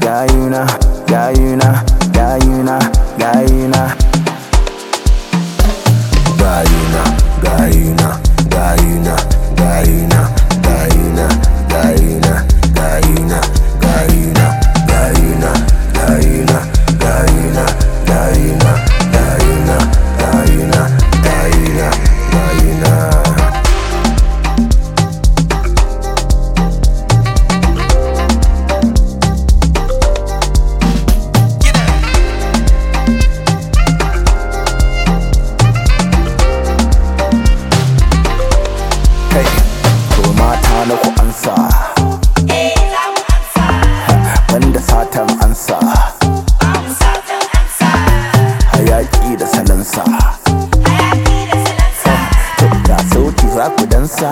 gayuna, gayuna, gayuna, gayuna. Gayuna, gayuna, gayuna, gayuna, gayuna, gayuna, gayuna, gayuna, gayuna, gayuna, gayuna, gayuna, gayuna, gayuna, gayuna, gayuna. Na ku ansa, banda satan ansa, hayaki da salansa, da sauti za ku dansa.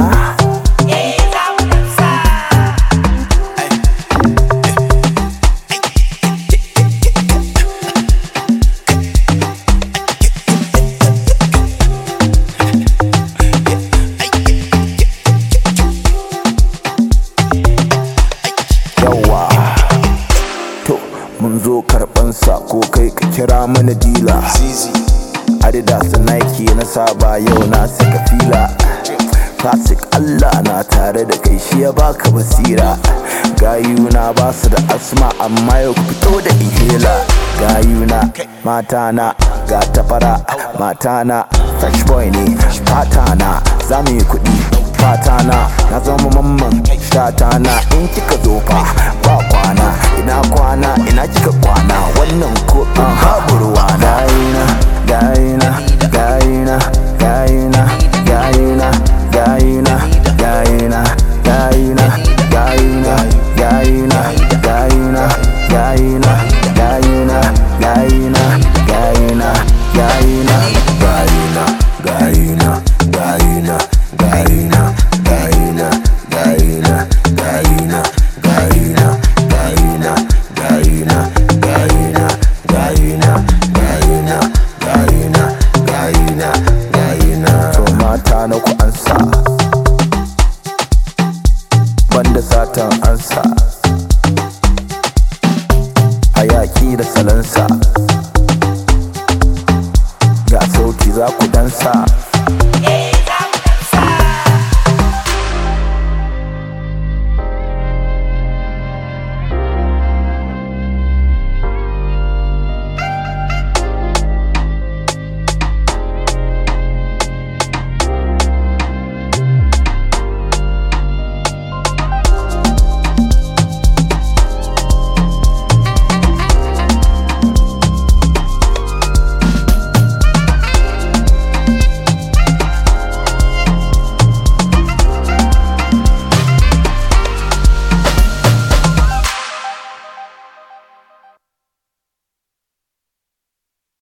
Mun zo karɓan sako kai ka kira mana dila. Adidas Nike na saba yau na saka fila. Classic Allah na tare da kai shi ya baka basira. Gayuna ba su da asma amma yau ku fito da inhaler. Gayuna matana ga tafara matana fresh boy ne fatana za mu yi kuɗi fatana na zama mamman shatana in kika zo fa ba kwana ina kwana ina kika kwana wannan ko